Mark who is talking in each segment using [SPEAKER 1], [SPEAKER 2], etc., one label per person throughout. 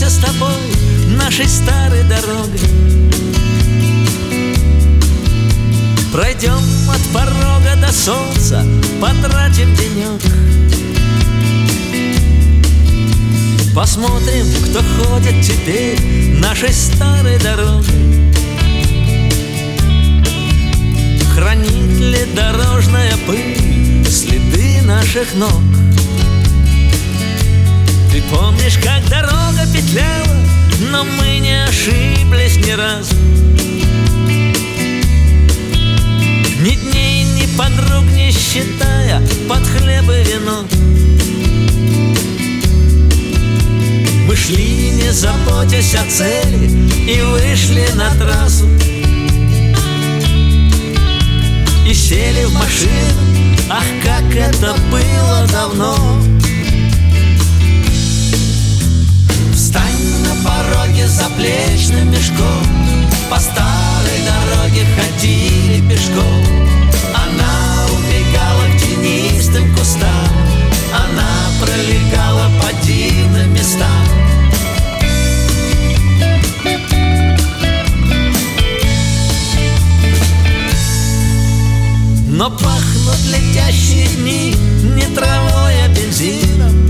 [SPEAKER 1] Пройдемся с тобой нашей старой дорогой. Пройдем от порога до солнца, потратим денек. Посмотрим, кто ходит теперь нашей старой дорогой. Хранит ли дорожная пыль следы наших ног? Ты помнишь, как дорога петляла, но мы не ошиблись ни разу. Ни дней, ни подруг не считая, под хлеб и вино. Мы шли, не заботясь о цели, и вышли на трассу. И сели в машину, ах, как это было давно. Встань на пороге с заплечным мешком. По старой дороге ходили пешком. Она убегала к тенистым кустам. Она пролегала по дивным местам. Но пахнут летящие дни не травой, а бензином.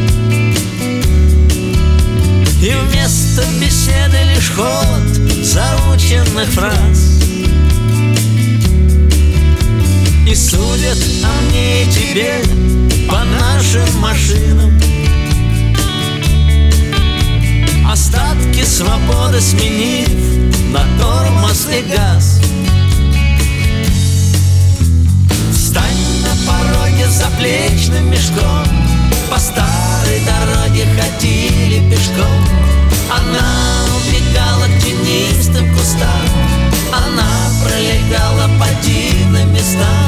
[SPEAKER 1] И вместо беседы лишь холод заученных фраз. И судят о мне и тебе по нашим машинам. Остатки свободы сменив на тормоз и газ. Встань на пороге с заплечным мешком. По старой дороге ходили пешком. Она убегала к тенистым кустам. Она пролегала по дивным местам.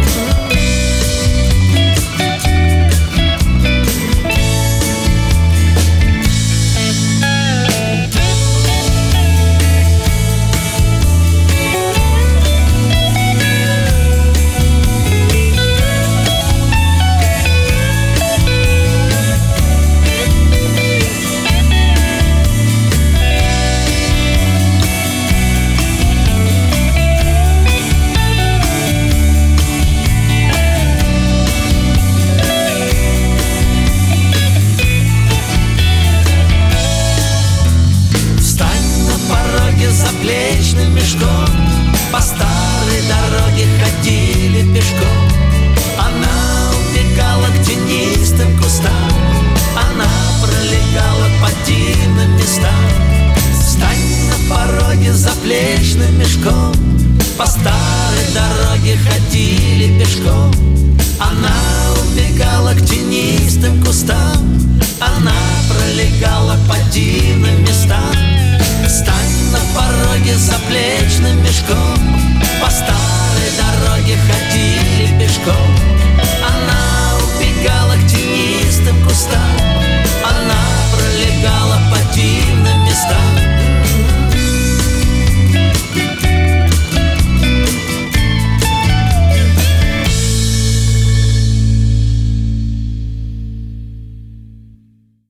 [SPEAKER 1] Заплечным мешком. По старой дороге ходили пешком. Она убегала к тенистым кустам. Она пролегала по дивным местам. Встань на пороге с заплечным мешком. По старой дороге ходили пешком. Она убегала к тенистым кустам. Она пролегала по дивным местам.